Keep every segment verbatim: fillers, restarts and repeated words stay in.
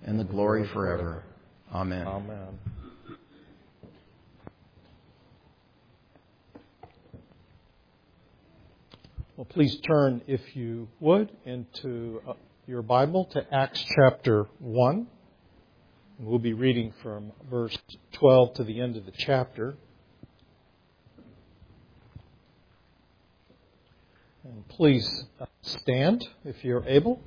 and the glory forever. Amen. Amen. Well, please turn, if you would, into uh, your Bible to Acts chapter one. We'll be reading from verse twelve to the end of the chapter. And please stand if you're able.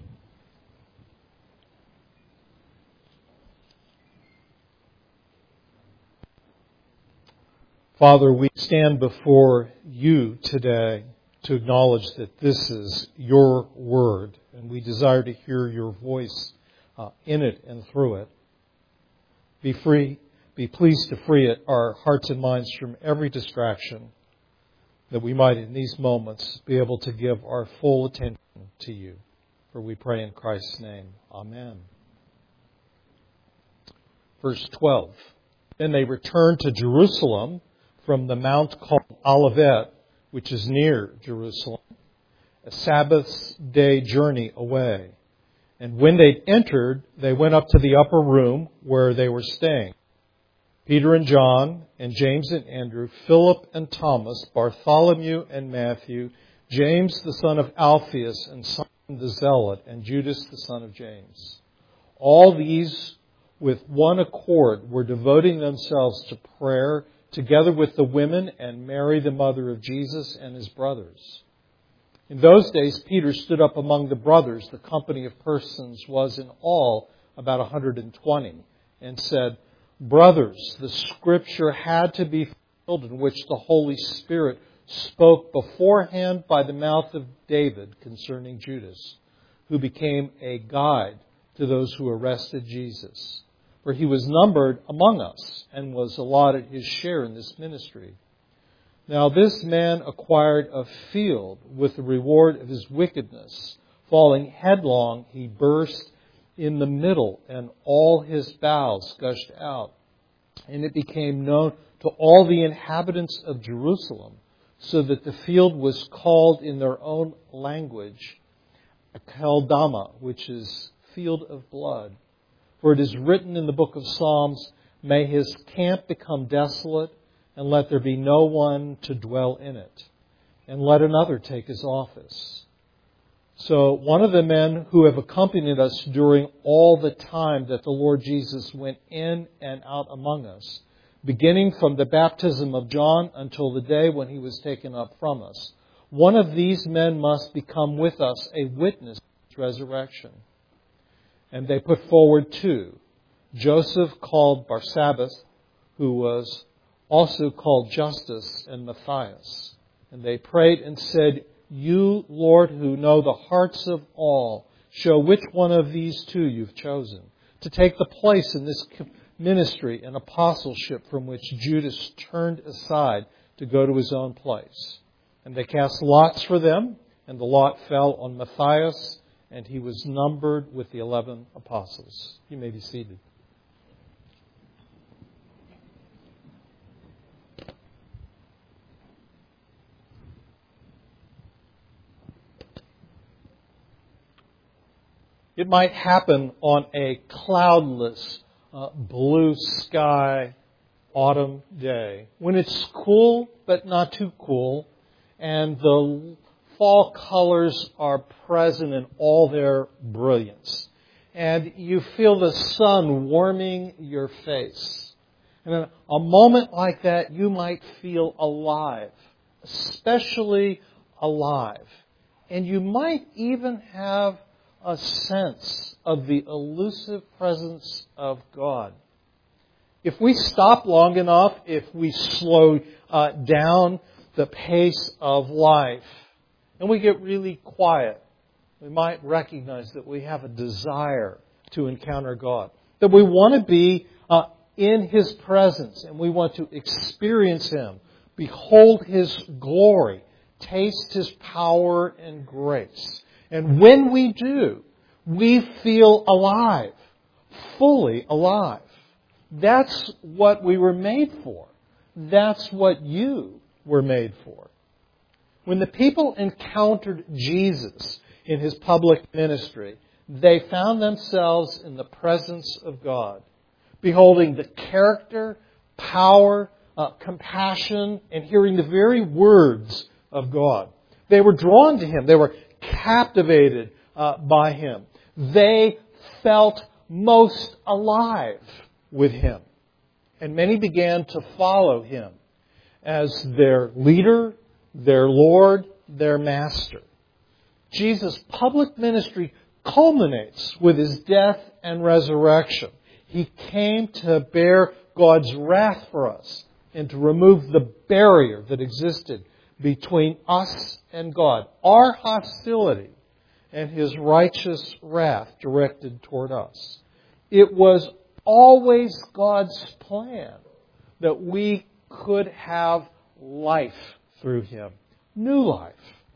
Father, we stand before you today to acknowledge that this is your word, and we desire to hear your voice uh, in it and through it. Be free, be pleased to free it, our hearts and minds from every distraction, that we might in these moments be able to give our full attention to you. For we pray in Christ's name. Amen. Verse twelve. Then they returned to Jerusalem from the mount called Olivet, which is near Jerusalem, a Sabbath day journey away. And when they entered, they went up to the upper room where they were staying. Peter and John, and James and Andrew, Philip and Thomas, Bartholomew and Matthew, James the son of Alphaeus, and Simon the Zealot, and Judas the son of James. All these, with one accord, were devoting themselves to prayer, together with the women and Mary, the mother of Jesus, and his brothers. In those days, Peter stood up among the brothers. The company of persons was in all about one hundred twenty, and said, "Brothers, the scripture had to be fulfilled in which the Holy Spirit spoke beforehand by the mouth of David concerning Judas, who became a guide to those who arrested Jesus. For he was numbered among us and was allotted his share in this ministry. Now this man acquired a field with the reward of his wickedness. Falling headlong, he burst in the middle, and all his bowels gushed out. And it became known to all the inhabitants of Jerusalem, so that the field was called in their own language Akeldama, which is field of blood. For it is written in the book of Psalms, "May his camp become desolate, and let there be no one to dwell in it. And let another take his office." So one of the men who have accompanied us during all the time that the Lord Jesus went in and out among us, beginning from the baptism of John until the day when he was taken up from us, one of these men must become with us a witness of his resurrection. And they put forward two, Joseph called Barsabbas, who was also called Justus, and Matthias. And they prayed and said, "You, Lord, who know the hearts of all, show which one of these two you've chosen to take the place in this ministry and apostleship from which Judas turned aside to go to his own place." And they cast lots for them, and the lot fell on Matthias, and he was numbered with the eleven apostles. You may be seated. It might happen on a cloudless, uh, blue sky autumn day when it's cool but not too cool, and the fall colors are present in all their brilliance. And you feel the sun warming your face. And in a moment like that, you might feel alive, especially alive. And you might even have a sense of the elusive presence of God. If we stop long enough, if we slow uh, down the pace of life, and we get really quiet, we might recognize that we have a desire to encounter God. That we want to be uh, in His presence, and we want to experience Him, behold His glory, taste His power and grace. And when we do, we feel alive, fully alive. That's what we were made for. That's what you were made for. When the people encountered Jesus in His public ministry, they found themselves in the presence of God, beholding the character, power, uh, compassion, and hearing the very words of God. They were drawn to Him. They were captivated uh, by Him. They felt most alive with Him. And many began to follow Him as their leader, their Lord, their Master. Jesus' public ministry culminates with His death and resurrection. He came to bear God's wrath for us and to remove the barrier that existed between us and God, our hostility and His righteous wrath directed toward us. It was always God's plan that we could have life through Him, new life.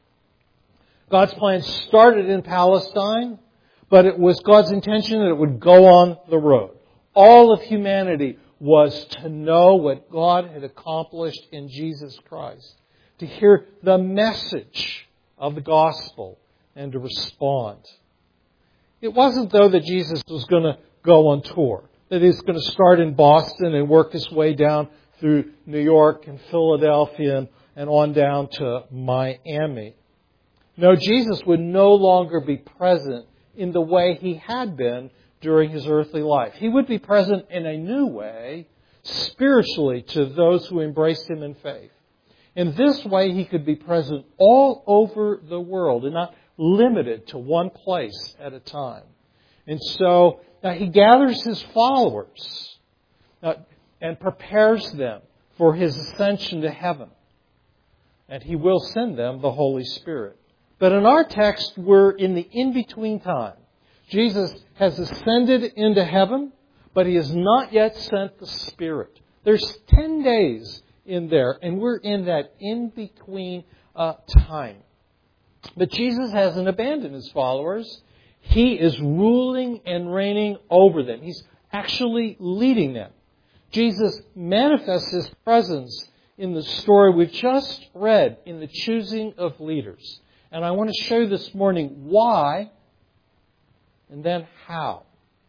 God's plan started in Palestine, but it was God's intention that it would go on the road. All of humanity was to know what God had accomplished in Jesus Christ, to hear the message of the gospel and to respond. It wasn't, though, that Jesus was going to go on tour, that He was going to start in Boston and work His way down through New York and Philadelphia and, and on down to Miami. No, Jesus would no longer be present in the way He had been during His earthly life. He would be present in a new way, spiritually, to those who embraced Him in faith. In this way, He could be present all over the world and not limited to one place at a time. And so now He gathers His followers uh, and prepares them for His ascension to heaven. And He will send them the Holy Spirit. But in our text, we're in the in-between time. Jesus has ascended into heaven, but He has not yet sent the Spirit. There's ten days in there, and we're in that in-between uh, time. But Jesus hasn't abandoned His followers. He is ruling and reigning over them. He's actually leading them. Jesus manifests His presence in the story we've just read in the choosing of leaders. And I want to show you this morning why and then how.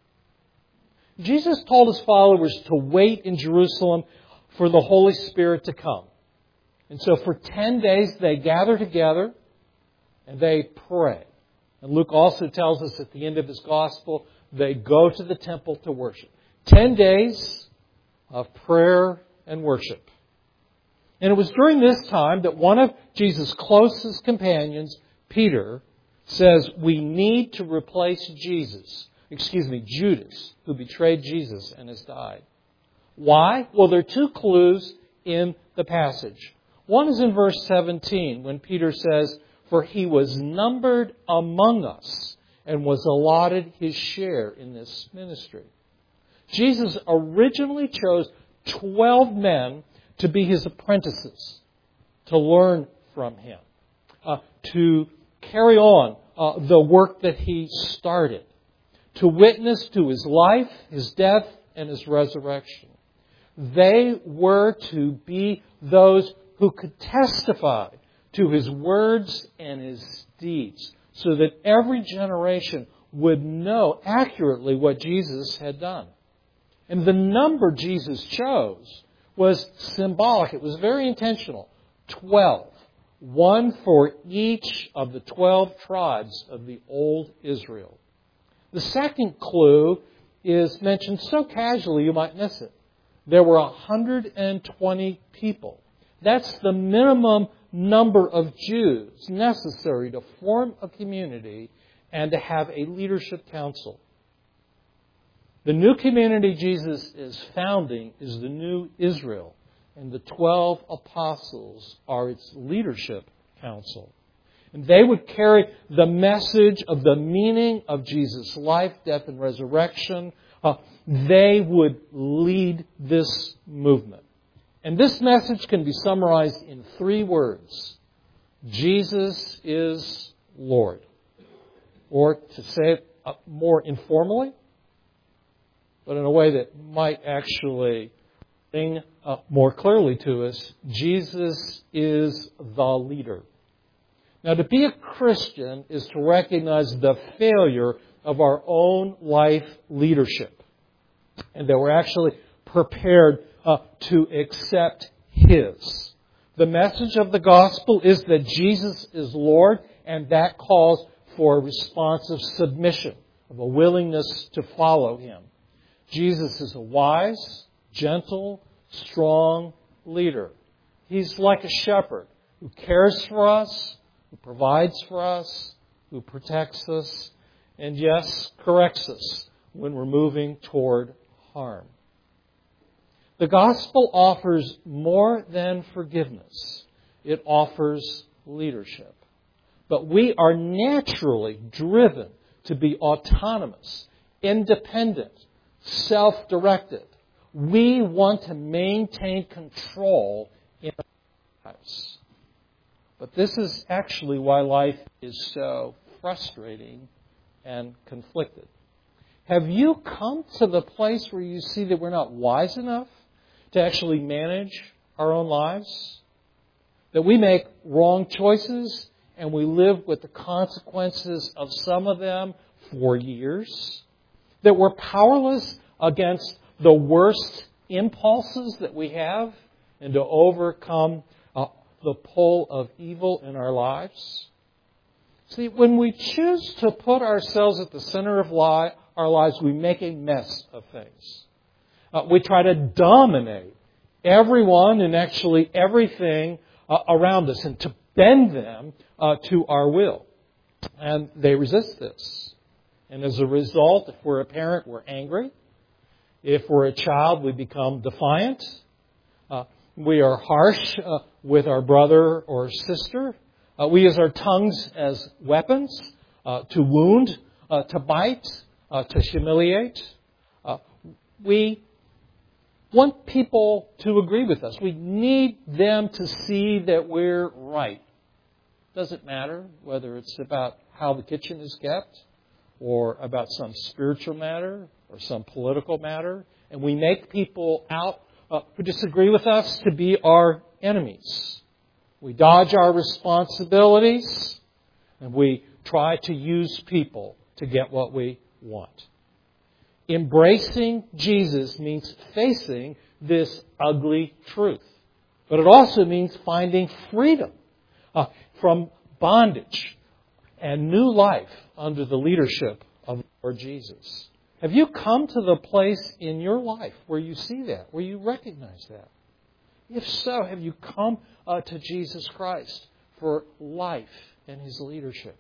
Jesus told His followers to wait in Jerusalem for the Holy Spirit to come. And so for ten days they gather together and they pray. And Luke also tells us at the end of his gospel, they go to the temple to worship. Ten days of prayer and worship. And it was during this time that one of Jesus' closest companions, Peter, says we need to replace Jesus, excuse me, Judas, who betrayed Jesus and has died. Why? Well, there are two clues in the passage. One is in verse seventeen when Peter says, "For he was numbered among us and was allotted his share in this ministry." Jesus originally chose twelve men to be His apprentices, to learn from Him, uh, to carry on uh, the work that He started, to witness to His life, His death, and His resurrection. They were to be those who could testify to His words and His deeds, so that every generation would know accurately what Jesus had done. And the number Jesus chose was symbolic. It was very intentional. Twelve. One for each of the twelve tribes of the old Israel. The second clue is mentioned so casually you might miss it. There were one hundred twenty people. That's the minimum number of Jews necessary to form a community and to have a leadership council. The new community Jesus is founding is the new Israel, and the twelve apostles are its leadership council. And they would carry the message of the meaning of Jesus' life, death, and resurrection. Uh, they would lead this movement. And this message can be summarized in three words. Jesus is Lord. Or to say it more informally, but in a way that might actually bring up more clearly to us, Jesus is the leader. Now, to be a Christian is to recognize the failure of our own life leadership, and that we're actually prepared uh, to accept His. The message of the gospel is that Jesus is Lord, and that calls for a response of submission, of a willingness to follow Him. Jesus is a wise, gentle, strong leader. He's like a shepherd who cares for us, who provides for us, who protects us, and yes, corrects us when we're moving toward harm. The gospel offers more than forgiveness. It offers leadership. But we are naturally driven to be autonomous, independent, self-directed. We want to maintain control in our lives. But this is actually why life is so frustrating and conflicted. Have you come to the place where you see that we're not wise enough to actually manage our own lives? That we make wrong choices and we live with the consequences of some of them for years? That we're powerless against the worst impulses that we have and to overcome uh, the pull of evil in our lives? See, when we choose to put ourselves at the center of li- our lives, we make a mess of things. Uh, we try to dominate everyone and actually everything uh, around us and to bend them uh, to our will. And they resist this. And as a result, if we're a parent, we're angry. If we're a child, we become defiant. Uh, we are harsh uh, with our brother or sister. Uh, we use our tongues as weapons uh, to wound, uh, to bite, uh, to humiliate. Uh, we want people to agree with us. We need them to see that we're right. Doesn't matter whether it's about how the kitchen is kept or about some spiritual matter or some political matter. And we make people out uh, who disagree with us to be our enemies. We dodge our responsibilities and we try to use people to get what we want. Embracing Jesus means facing this ugly truth. But it also means finding freedom uh, from bondage and new life under the leadership of the Lord Jesus. Have you come to the place in your life where you see that, where you recognize that? If so, have you come uh, to Jesus Christ for life and His leadership?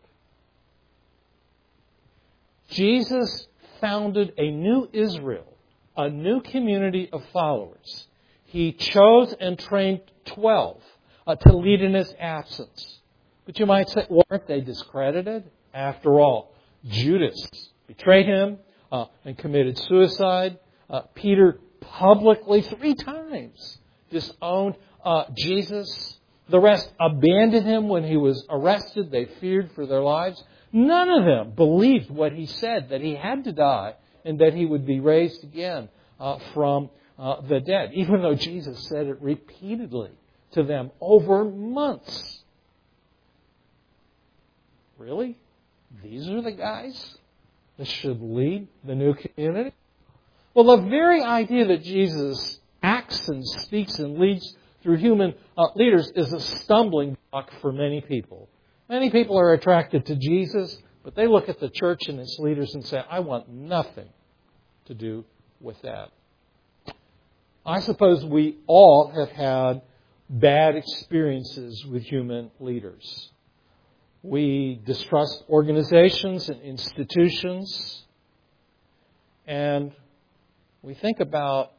Jesus founded a new Israel, a new community of followers. He chose and trained twelve uh, to lead in His absence. But you might say, weren't they discredited? After all, Judas betrayed Him uh, and committed suicide. Uh, Peter publicly three times disowned uh, Jesus. The rest abandoned Him when He was arrested. They feared for their lives. None of them believed what He said, that He had to die and that He would be raised again uh, from uh, the dead, even though Jesus said it repeatedly to them over months. Really? These are the guys that should lead the new community? Well, the very idea that Jesus acts and speaks and leads through human uh, leaders is a stumbling block for many people. Many people are attracted to Jesus, but they look at the church and its leaders and say, I want nothing to do with that. I suppose we all have had bad experiences with human leaders. We distrust organizations and institutions, and we think about,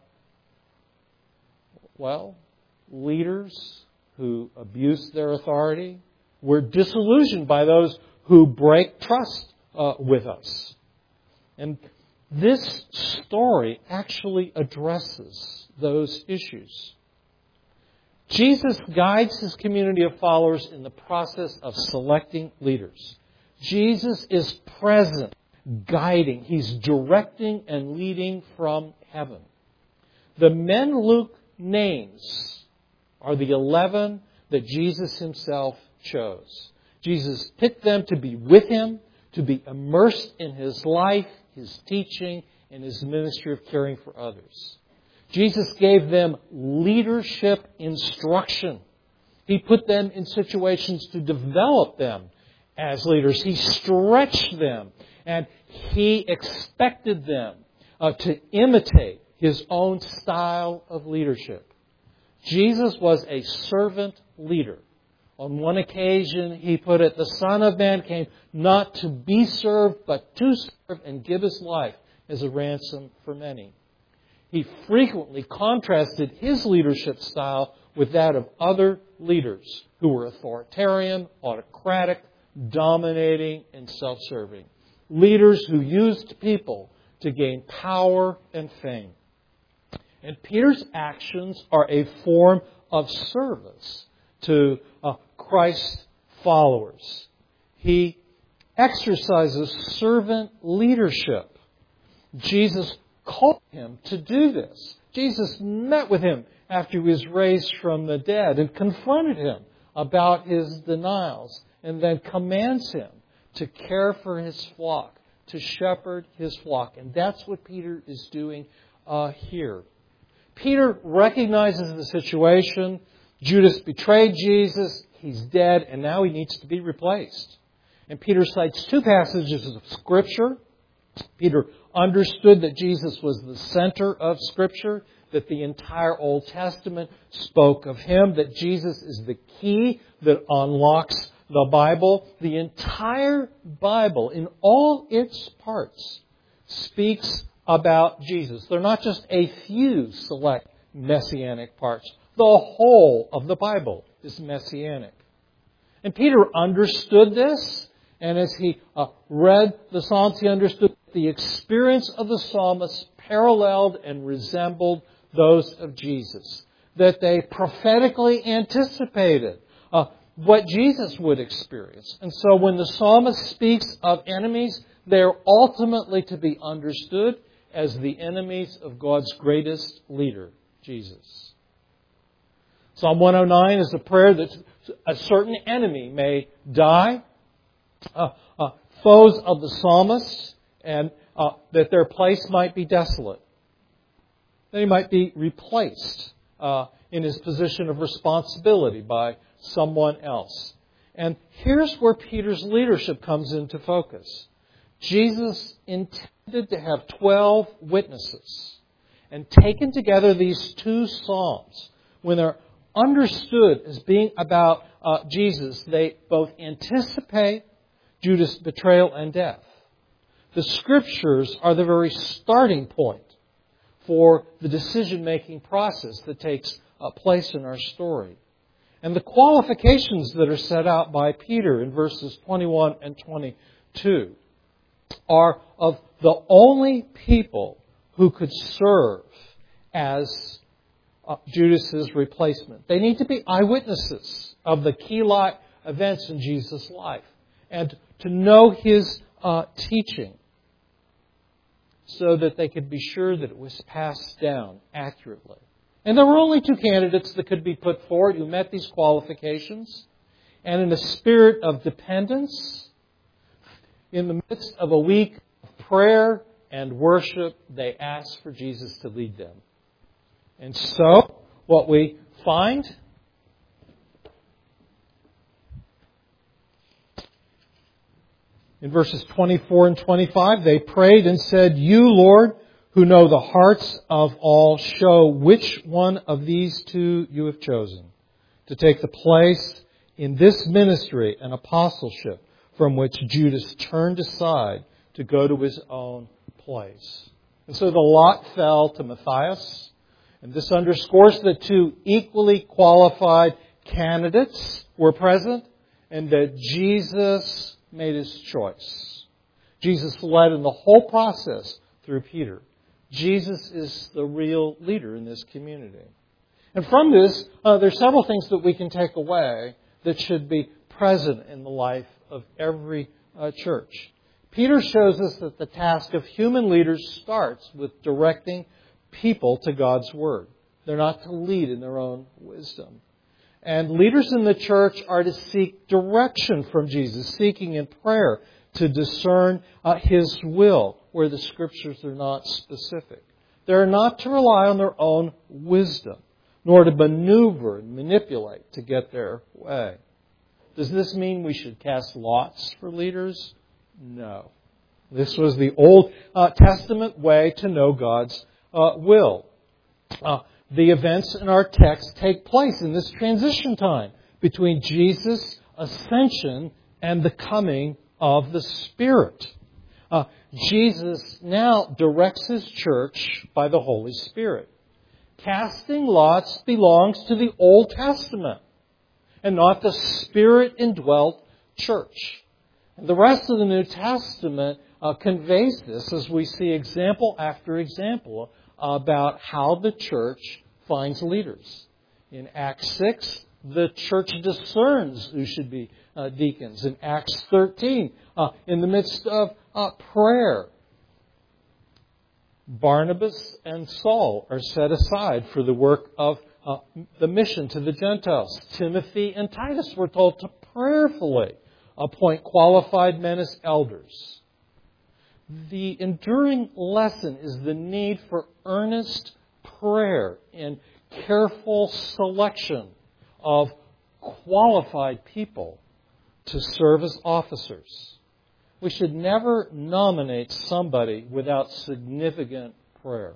well, leaders who abuse their authority. We're disillusioned by those who break trust uh, with us. And this story actually addresses those issues. Jesus guides His community of followers in the process of selecting leaders. Jesus is present, guiding. He's directing and leading from heaven. The men Luke names are the eleven that Jesus Himself chose. Jesus picked them to be with Him, to be immersed in His life, His teaching, and His ministry of caring for others. Jesus gave them leadership instruction. He put them in situations to develop them as leaders. He stretched them, and He expected them uh, to imitate His own style of leadership. Jesus was a servant leader. On one occasion, He put it, the Son of Man came not to be served, but to serve and give His life as a ransom for many. He frequently contrasted His leadership style with that of other leaders who were authoritarian, autocratic, dominating, and self-serving. Leaders who used people to gain power and fame. And Peter's actions are a form of service to uh, Christ's followers. He exercises servant leadership. Jesus called him to do this. Jesus met with him after he was raised from the dead and confronted him about his denials, and then commands him to care for his flock, to shepherd his flock. And that's what Peter is doing uh, here. Peter recognizes the situation. Judas betrayed Jesus. He's dead, and now he needs to be replaced. And Peter cites two passages of Scripture. Peter understood that Jesus was the center of Scripture, that the entire Old Testament spoke of Him, that Jesus is the key that unlocks the Bible. The entire Bible, in all its parts, speaks about Jesus. They're not just a few select messianic parts. The whole of the Bible is messianic. And Peter understood this, and as he uh, read the Psalms, he understood the experience of the psalmists paralleled and resembled those of Jesus. That they prophetically anticipated uh, what Jesus would experience. And so when the psalmist speaks of enemies, they are ultimately to be understood as the enemies of God's greatest leader, Jesus. Psalm one oh nine is a prayer that a certain enemy may die, uh, uh, foes of the psalmist, and uh, that their place might be desolate. That he might be replaced uh, in his position of responsibility by someone else. And here's where Peter's leadership comes into focus. Jesus intended to have twelve witnesses. And taken together, these two psalms, when they're understood as being about uh, Jesus, they both anticipate Judas' betrayal and death. The Scriptures are the very starting point for the decision-making process that takes uh, place in our story. And the qualifications that are set out by Peter in verses twenty-one and twenty-two are of the only people who could serve as uh, Judas' replacement. They need to be eyewitnesses of the key life events in Jesus' life and to know His uh, teaching so that they could be sure that it was passed down accurately. And there were only two candidates that could be put forward who met these qualifications. And in a spirit of dependence, in the midst of a week of prayer and worship, they asked for Jesus to lead them. And so, what we find in verses twenty-four and twenty-five, they prayed and said, "You, Lord, who know the hearts of all, show which one of these two you have chosen to take the place in this ministry and apostleship from which Judas turned aside to go to his own place." And so the lot fell to Matthias. And this underscores that two equally qualified candidates were present and that Jesus made His choice. Jesus led in the whole process through Peter. Jesus is the real leader in this community. And from this, uh, there are several things that we can take away that should be present in the life of every uh, church. Peter shows us that the task of human leaders starts with directing people to God's Word. They're not to lead in their own wisdom. And leaders in the church are to seek direction from Jesus, seeking in prayer to discern uh, His will where the Scriptures are not specific. They're not to rely on their own wisdom, nor to maneuver and manipulate to get their way. Does this mean we should cast lots for leaders? No. This was the Old uh, Testament way to know God's uh, will. Uh, the events in our text take place in this transition time between Jesus' ascension and the coming of the Spirit. Uh, Jesus now directs His church by the Holy Spirit. Casting lots belongs to the Old Testament and not the Spirit-indwelt church. And the rest of the New Testament uh, conveys this as we see example after example about how the church finds leaders. In Acts six, the church discerns who should be uh, deacons. In Acts thirteen, uh, in the midst of uh, prayer, Barnabas and Saul are set aside for the work of uh, the mission to the Gentiles. Timothy and Titus were told to prayerfully appoint qualified men as elders. The enduring lesson is the need for earnest prayer and careful selection of qualified people to serve as officers. We should never nominate somebody without significant prayer.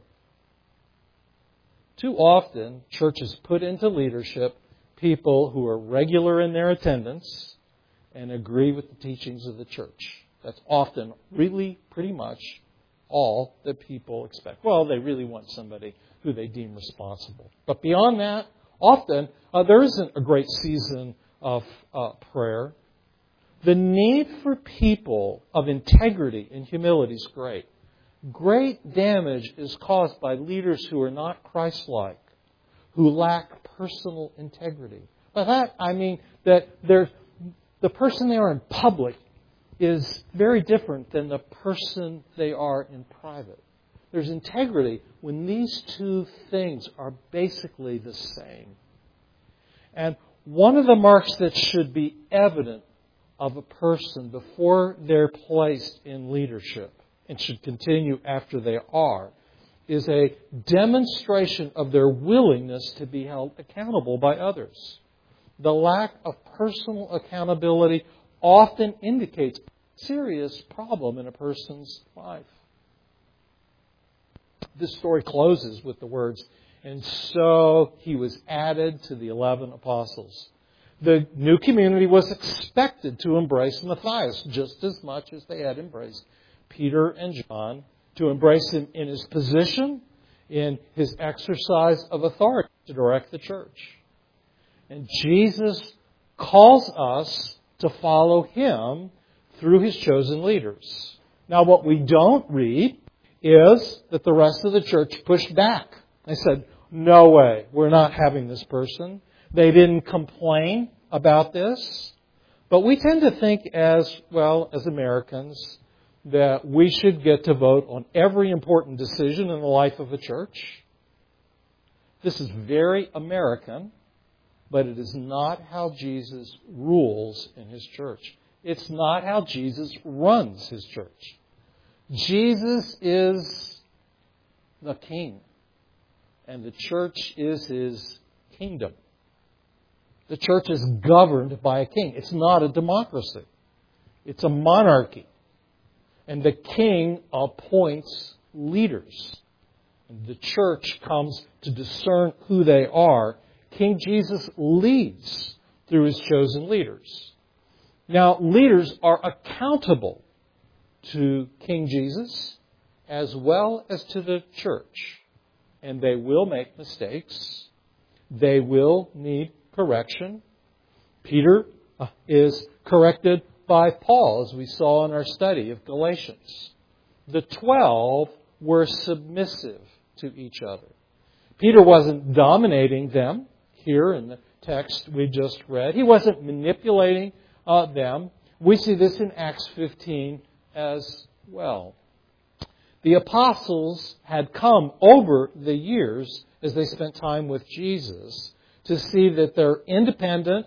Too often, churches put into leadership people who are regular in their attendance and agree with the teachings of the church. That's often really pretty much all that people expect. Well, they really want somebody who they deem responsible. But beyond that, often uh, there isn't a great season of uh, prayer. The need for people of integrity and humility is great. Great damage is caused by leaders who are not Christ-like, who lack personal integrity. By that, I mean that they're, the person they are in public is very different than the person they are in private. There's integrity when these two things are basically the same. And one of the marks that should be evident of a person before they're placed in leadership and should continue after they are is a demonstration of their willingness to be held accountable by others. The lack of personal accountability often indicates a serious problem in a person's life. This story closes with the words, "And so he was added to the eleven apostles." The new community was expected to embrace Matthias just as much as they had embraced Peter and John, to embrace him in his position, in his exercise of authority to direct the church. And Jesus calls us to follow Him through His chosen leaders. Now, what we don't read is that the rest of the church pushed back. They said, no way, we're not having this person. They didn't complain about this. But we tend to think as, well, as Americans, that we should get to vote on every important decision in the life of a church. This is very American, but it is not how Jesus rules in His church. It's not how Jesus runs His church. Jesus is the King, and the church is His kingdom. The church is governed by a king. It's not a democracy. It's a monarchy. And the king appoints leaders. And the church comes to discern who they are. King Jesus leads through His chosen leaders. Now, leaders are accountable to King Jesus as well as to the church. And they will make mistakes. They will need correction. Peter is corrected by Paul, as we saw in our study of Galatians. The twelve were submissive to each other. Peter wasn't dominating them here in the text we just read. He wasn't manipulating uh, them. We see this in Acts fifteen as well. The apostles had come over the years as they spent time with Jesus to see that their independent,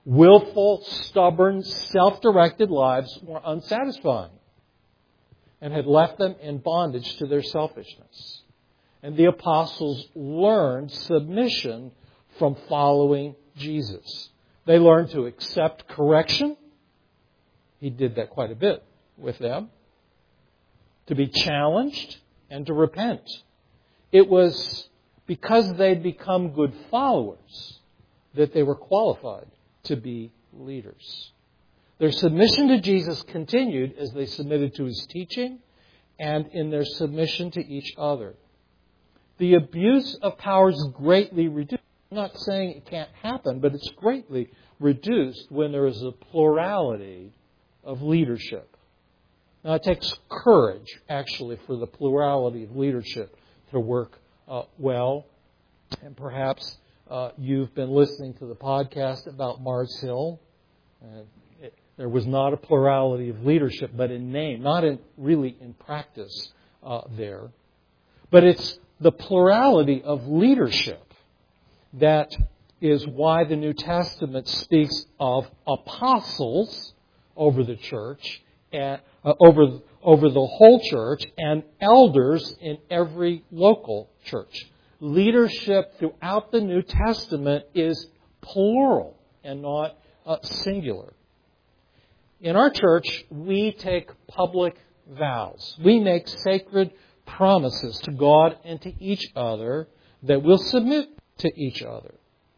willful, stubborn, self-directed lives were unsatisfying and had left them in bondage to their selfishness. And the apostles learned submission from following Jesus. They learned to accept correction. He did that quite a bit with them. To be challenged and to repent. It was because they'd become good followers that they were qualified to be leaders. Their submission to Jesus continued as they submitted to His teaching and in their submission to each other. The abuse of power is greatly reduced. I'm not saying it can't happen, but it's greatly reduced when there is a plurality of leadership. Now, it takes courage, actually, for the plurality of leadership to work uh, well. And perhaps uh, you've been listening to the podcast about Mars Hill. Uh, it, there was not a plurality of leadership, but in name, not in really in practice uh, there. But it's the plurality of leadership that is why the New Testament speaks of apostles over the church, and, uh, over, over the whole church, and elders in every local church. Leadership throughout the New Testament is plural and not uh, singular. In our church, we take public vows. We make sacred promises to God and to each other that we'll submit to each other.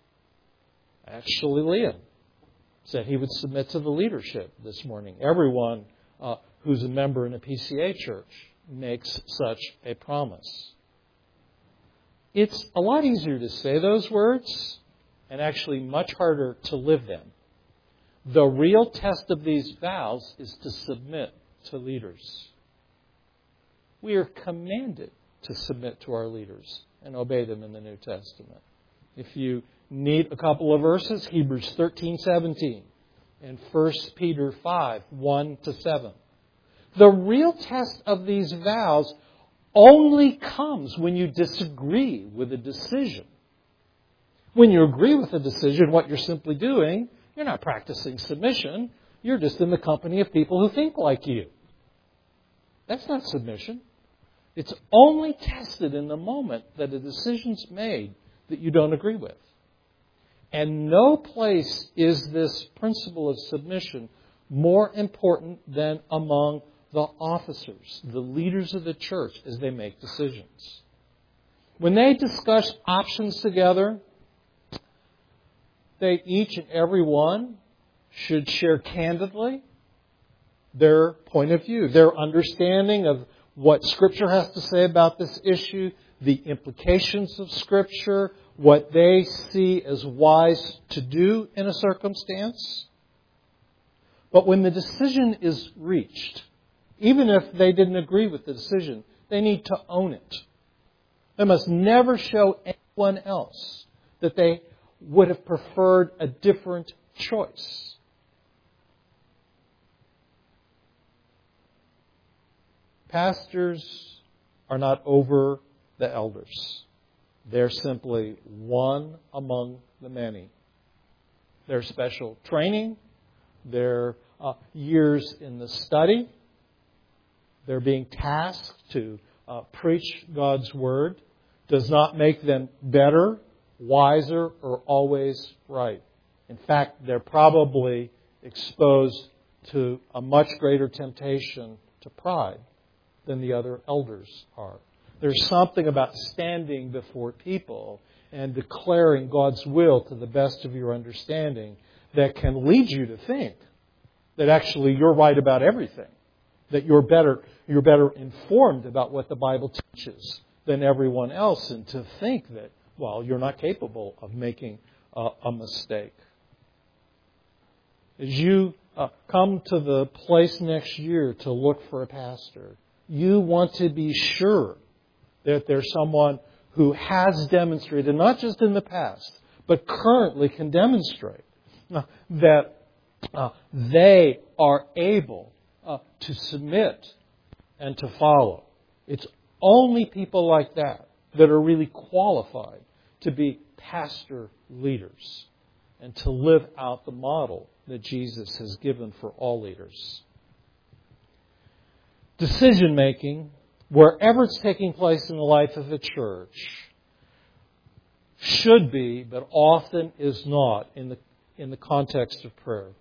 Actually, Liam said he would submit to the leadership this morning. Everyone uh, who's a member in a P C A church makes such a promise. It's a lot easier to say those words and actually much harder to live them. The real test of these vows is to submit to leaders. We are commanded to submit to our leaders and obey them in the New Testament. If you need a couple of verses, Hebrews thirteen seventeen and First Peter five one to seven. The real test of these vows only comes when you disagree with a decision. When you agree with a decision, what you're simply doing, you're not practicing submission. You're just in the company of people who think like you. That's not submission. It's only tested in the moment that a decision's made that you don't agree with. And no place is this principle of submission more important than among the officers, the leaders of the church, as they make decisions. When they discuss options together, they each and every one should share candidly their point of view, their understanding of what Scripture has to say about this issue, the implications of Scripture, what they see as wise to do in a circumstance. But when the decision is reached, even if they didn't agree with the decision, they need to own it. They must never show anyone else that they would have preferred a different choice. Pastors are not over the elders. They're simply one among the many. Their special training, their uh, years in the study, they're being tasked to uh, preach God's Word, does not make them better, wiser, or always right. In fact, they're probably exposed to a much greater temptation to pride than the other elders are. There's something about standing before people and declaring God's will to the best of your understanding that can lead you to think that actually you're right about everything, that you're better, you're better informed about what the Bible teaches than everyone else, and to think that, well, you're not capable of making uh, a mistake. As you uh, come to the place next year to look for a pastor, you want to be sure that there's someone who has demonstrated, not just in the past, but currently can demonstrate uh, that uh, they are able uh, to submit and to follow. It's only people like that that are really qualified to be pastor leaders. and to live out the model that Jesus has given for all leaders. Decision-making, wherever it's taking place in the life of a church, should be, but often is not, in the, in the context of prayer.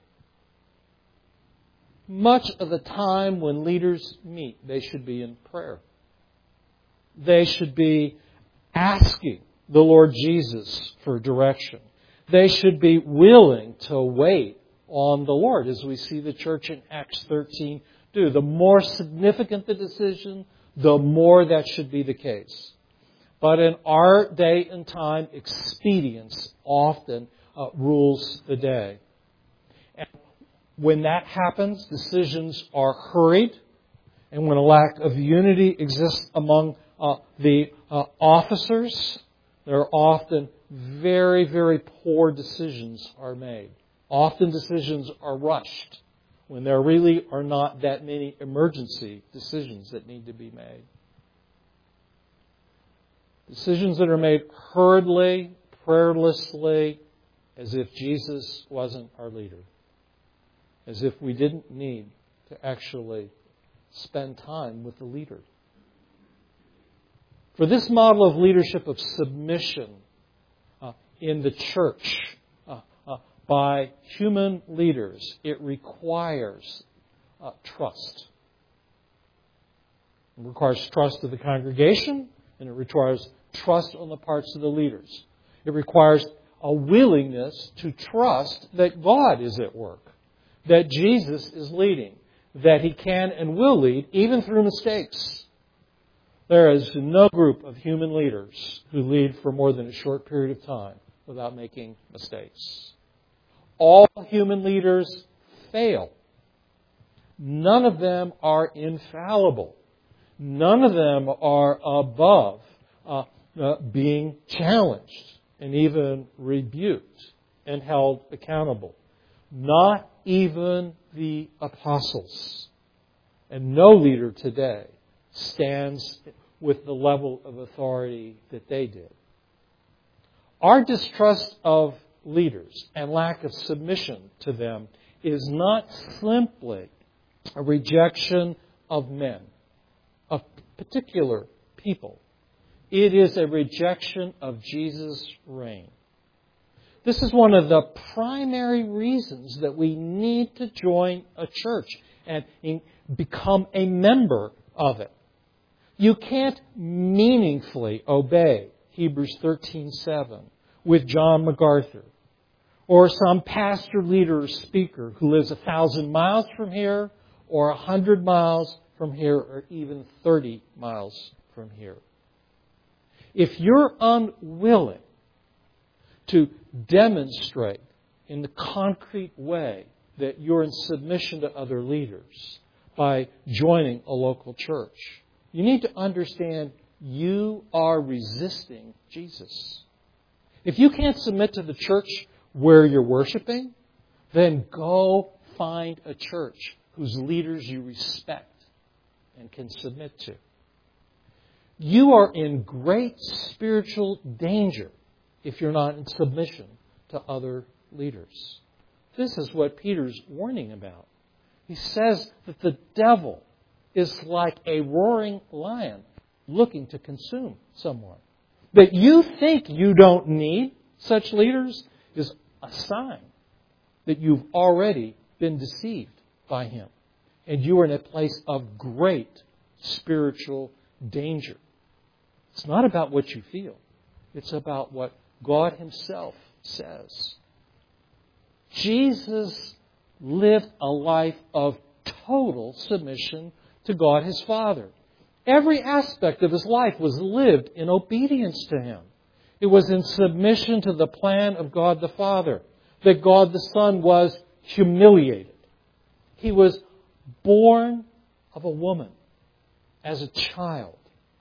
Much of the time when leaders meet, they should be in prayer. They should be asking the Lord Jesus for direction. They should be willing to wait on the Lord, as we see the church in Acts thirteen do. The more significant the decision, the more that should be the case. But in our day and time, expedience often uh, rules the day. And when that happens, decisions are hurried. And when a lack of unity exists among uh, the uh, officers, there are often very, very poor decisions are made. Often decisions are rushed when there really are not that many emergency decisions that need to be made. Decisions that are made hurriedly, prayerlessly, as if Jesus wasn't our leader. As if we didn't need to actually spend time with the leader. For this model of leadership of submission uh, in the church uh, uh, by human leaders, it requires uh, trust. It requires trust of the congregation, and it requires trust on the parts of the leaders. It requires a willingness to trust that God is at work, that Jesus is leading, that He can and will lead even through mistakes. There is no group of human leaders who lead for more than a short period of time without making mistakes. All human leaders fail. None of them are infallible. None of them are above uh, uh, being challenged and even rebuked and held accountable. Not even the apostles. And no leader today stands with the level of authority that they did. Our distrust of leaders and lack of submission to them is not simply a rejection of men, of particular people. It is a rejection of Jesus' reign. This is one of the primary reasons that we need to join a church and become a member of it. You can't meaningfully obey Hebrews thirteen seven with John MacArthur or some pastor, leader, or speaker who lives a thousand miles from here or a hundred miles from here or even thirty miles from here. If you're unwilling to demonstrate in the concrete way that you're in submission to other leaders by joining a local church, you need to understand you are resisting Jesus. If you can't submit to the church where you're worshiping, then go find a church whose leaders you respect and can submit to. You are in great spiritual danger if you're not in submission to other leaders. This is what Peter's warning about. He says that the devil is like a roaring lion looking to consume someone. That you think you don't need such leaders is a sign that you've already been deceived by him. And you are in a place of great spiritual danger. It's not about what you feel. It's about what God Himself says. Jesus lived a life of total submission to God His Father. Every aspect of His life was lived in obedience to Him. It was in submission to the plan of God the Father that God the Son was humiliated. He was born of a woman as a child.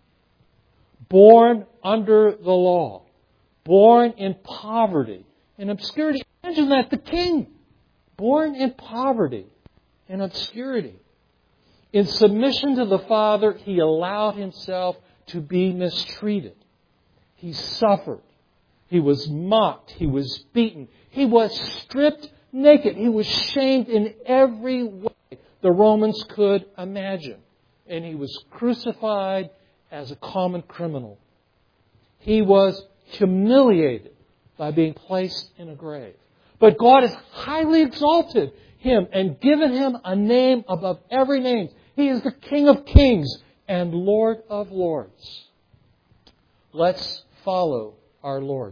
Born under the law. Born in poverty and obscurity. Imagine that, the king. Born in poverty and obscurity. In submission to the Father, He allowed Himself to be mistreated. He suffered. He was mocked. He was beaten. He was stripped naked. He was shamed in every way the Romans could imagine. And He was crucified as a common criminal. He was humiliated by being placed in a grave. But God has highly exalted Him and given Him a name above every name. He is the King of kings and Lord of lords. Let's follow our Lord.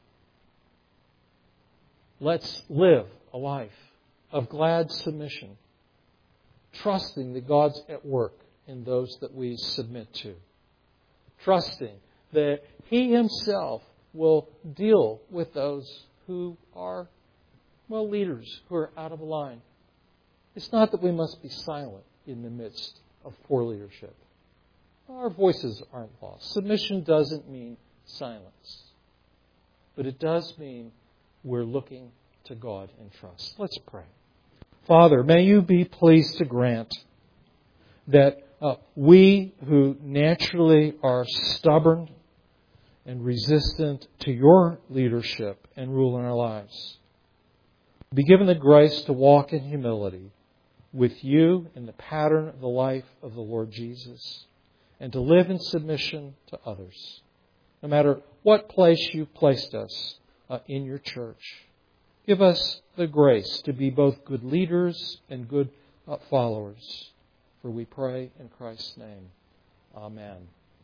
Let's live a life of glad submission, trusting that God's at work in those that we submit to, trusting that He Himself will deal with those who are, well, leaders who are out of line. It's not that we must be silent in the midst of poor leadership. Our voices aren't lost. Submission doesn't mean silence. But it does mean we're looking to God in trust. Let's pray. Father, may You be pleased to grant that uh, we who naturally are stubborn and resistant to Your leadership and rule in our lives be given the grace to walk in humility with You in the pattern of the life of the Lord Jesus, and to live in submission to others, no matter what place You've placed us uh, in Your church. Give us the grace to be both good leaders and good uh, followers. For we pray in Christ's name. Amen.